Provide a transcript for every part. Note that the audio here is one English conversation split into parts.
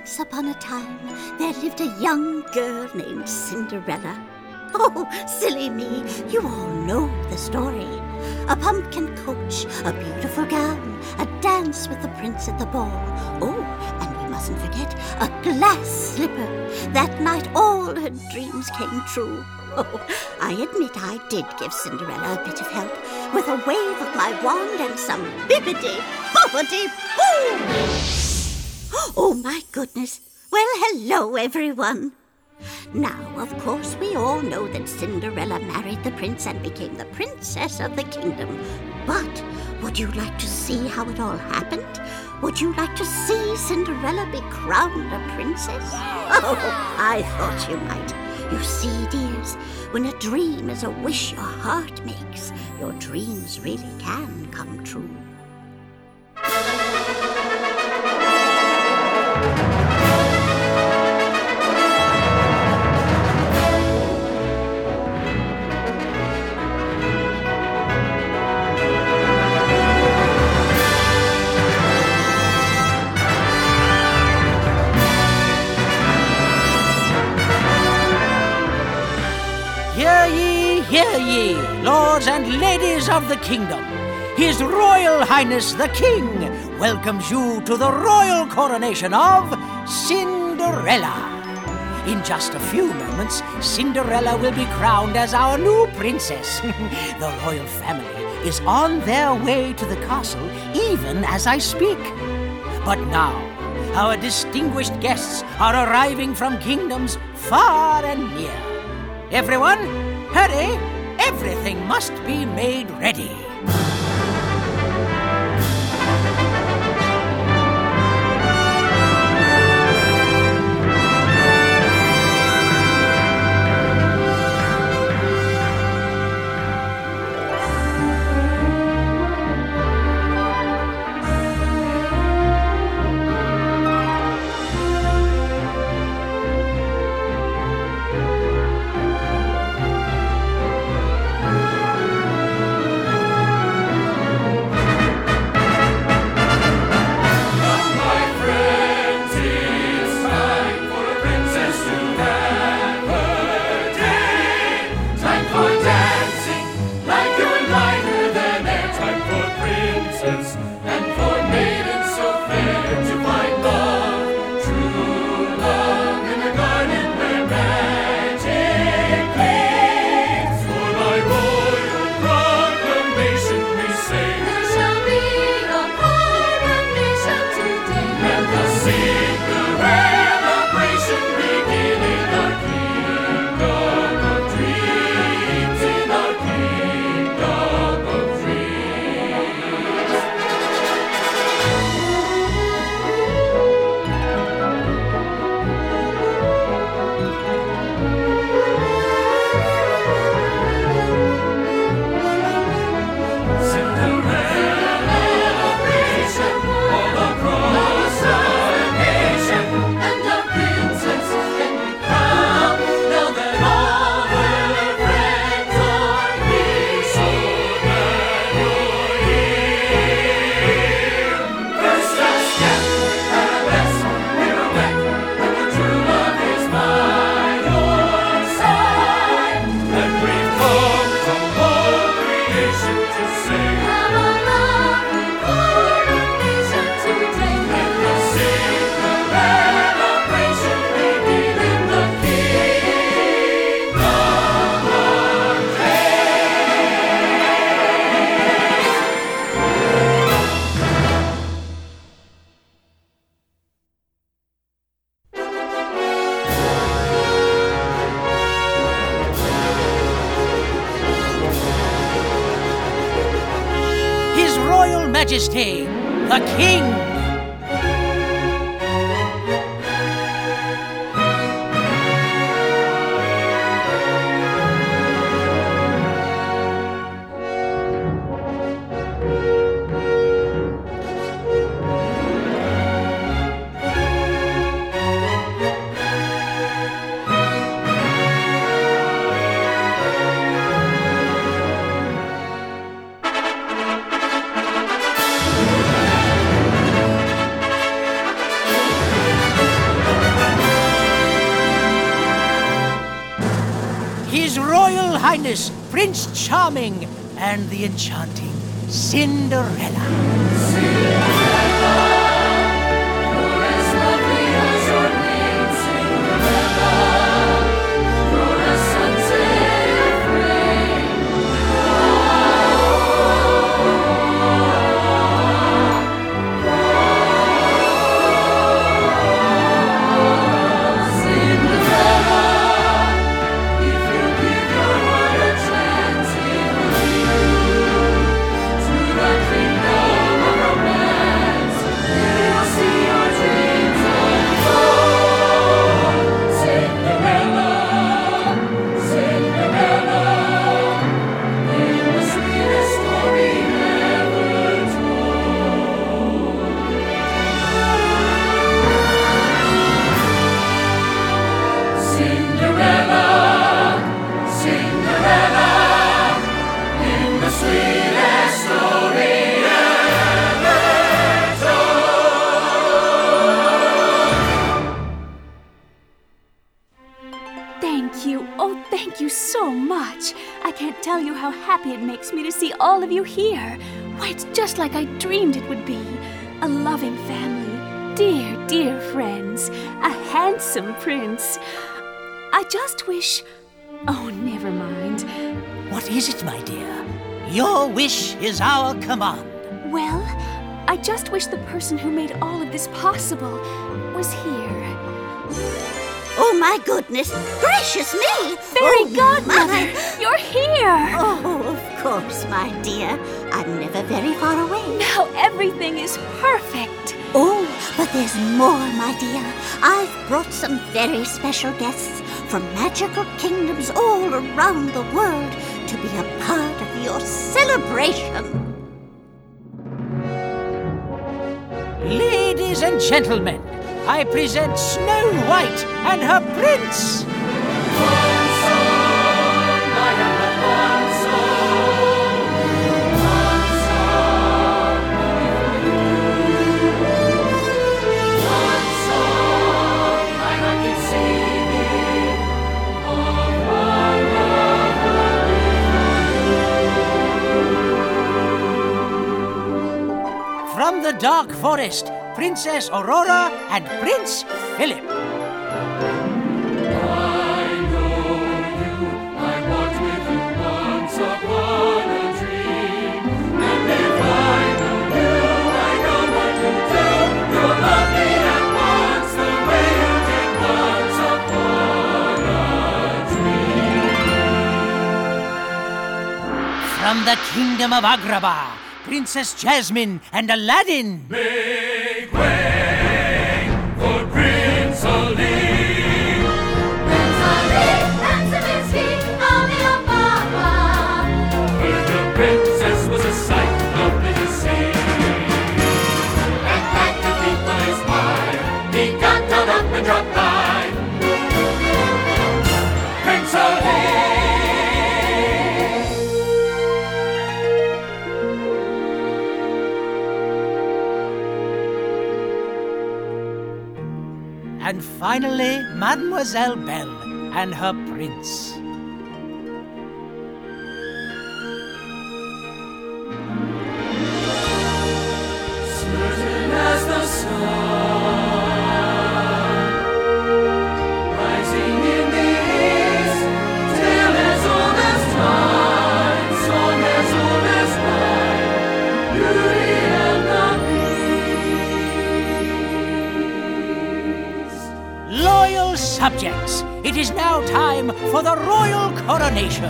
Once upon a time, there lived a young girl named Cinderella. Oh, silly me, you all know the story. A pumpkin coach, a beautiful gown, a dance with the prince at the ball. Oh, and we mustn't forget a glass slipper. That night all her dreams came true. Oh, I admit I did give Cinderella a bit of help with a wave of my wand and some bippity-boppity-boo! Oh, my goodness. Well, hello, everyone. Now, of course, we all know that Cinderella married the prince and became the princess of the kingdom. But would you like to see how it all happened? Would you like to see Cinderella be crowned a princess? Oh, I thought you might. You see, dears, when a dream is a wish your heart makes, your dreams really can come true. Hear ye, lords and ladies of the kingdom. His Royal Highness the King welcomes you to the royal coronation of Cinderella. In just a few moments, Cinderella will be crowned as our new princess. The royal family is on their way to the castle even as I speak. But now, our distinguished guests are arriving from kingdoms far and near. Everyone, hurry! Everything must be made ready. Majesty, the King. Royal Highness Prince Charming and the enchanting Cinderella. Thank you. Oh, thank you so much. I can't tell you how happy it makes me to see all of you here. Why, it's just like I dreamed it would be. A loving family, dear, dear friends, a handsome prince. I just wish... Oh, never mind. What is it, my dear? Your wish is our command. Well, I just wish the person who made all of this possible was here. Oh, my goodness. Gracious me. Fairy Godmother, my. you're here. Oh, of course, my dear. I'm never very far away. Now everything is perfect. Oh, but there's more, my dear. I've brought some very special guests from magical kingdoms all around the world to be a part of your celebration. Ladies and gentlemen, I present Snow White and her prince. One song, I have but one song. One song only for you. One song my heart keeps singing. Of one love From the dark forest, Princess Aurora and Prince Philip. From the kingdom of Agrabah, Princess Jasmine and Aladdin. Make way for Prince Ali. Prince Ali, handsome is he, Ali Ababa. Heard the princess was a sight lovely to see. And had to keep on his mind. He got done up and dropped by. Prince Ali. And finally, Mademoiselle Belle and her prince. Certain as the sun, rising in the east, tale as old as time, song as old as rhyme, beauty and the beast. Loyal subjects, it is now time for the royal coronation.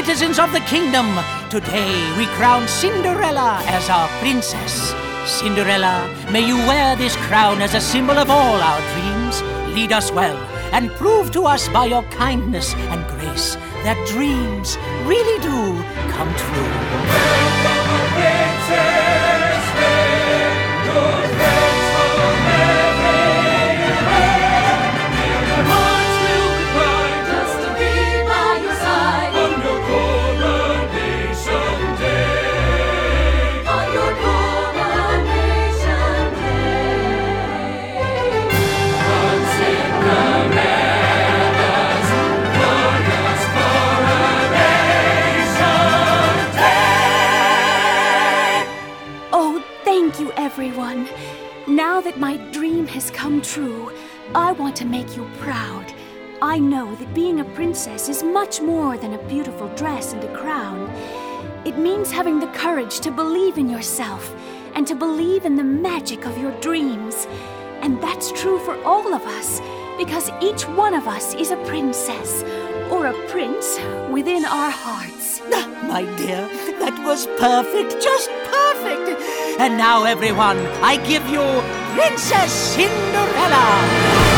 citizens of the kingdom, today we crown Cinderella as our princess. Cinderella, may you wear this crown as a symbol of all our dreams. Lead us well, and prove to us by your kindness and grace that dreams really do come true. Welcome, princess, your friends from everywhere. Their hearts will cry Just to be by your side on your coronation day. on your coronation day. On Cinderella's glorious coronation day. Oh, thank you, everyone. Now that my dream has come true, I want to make you proud. I know that being a princess is much more than a beautiful dress and a crown. It means having the courage to believe in yourself and to believe in the magic of your dreams. And that's true for all of us, because each one of us is a princess or a prince within our hearts. My dear, that was perfect, just perfect. And now, everyone, I give you Princess Cinderella.